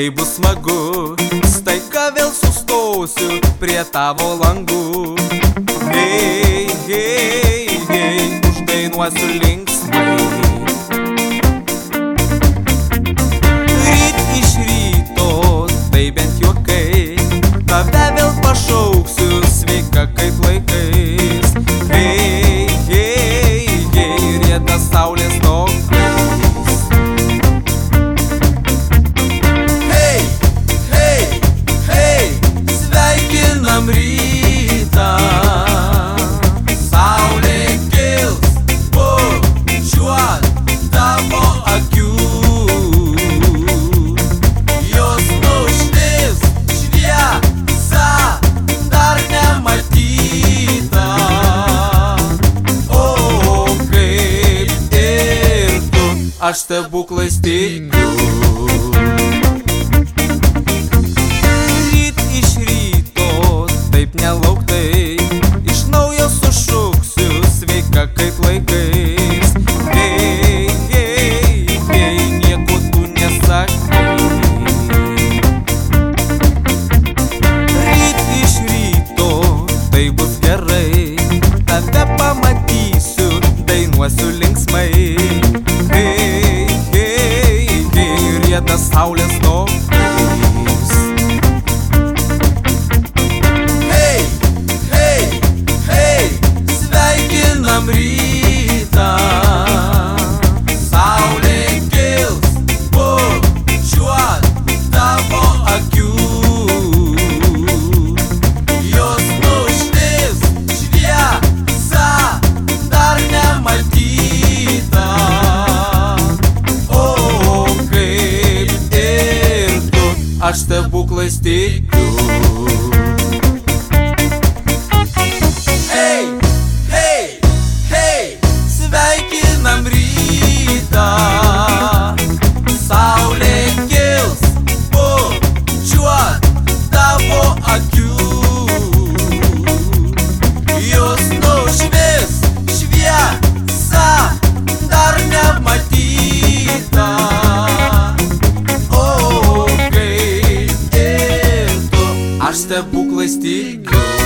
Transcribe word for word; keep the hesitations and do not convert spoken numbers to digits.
tai bus smagu. Staiga vėl sustosiu prie tavo langų. Hei, hei, hei, uždainuosiu linksmai. Ryt iš ryto, tai bent juokai, tave vėl pašauksiu, sveika kaip laikais. Hei, hei, hei, rieda saulės tokais. Hei, hei, hei, sveikinam rytą. Saulė kils, bučiuot tavo akių. Jos nušvis šviesa dar nematyta. O, kaip ir tu, aš stebuklais tikiu. Ryt iš ryto, taip nelauktai, iš naujo sušuksiu, sveika kaip laikais. Hei, hei, hei, nieko tu nesakai. Ryt iš ryto, tai bus gerai, tave pamatysiu, dainuosiu linksmai. Hei, hei, hei, rieda saulės tokais. Hei, hei, hei, sveikinam rytą. Saulė kils, bučiuot tavo akių. Jos nušvis šviesa dar nematyta. O, kaip ir tu, aš stebuklais tikiu. Hei, hei, hei, sveikinam rytą. Saulė kils, bučiuot tavo akių. Jos nušvis šviesa dar nematyta. O, kaip ir tu, aš stebuklais tikiu.